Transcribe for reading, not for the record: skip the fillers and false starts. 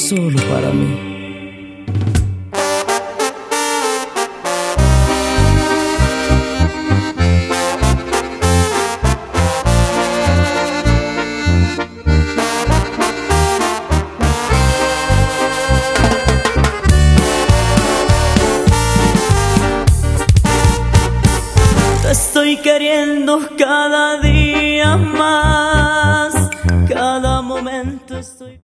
solo para mí. Te estoy queriendo cada día más, cada momento estoy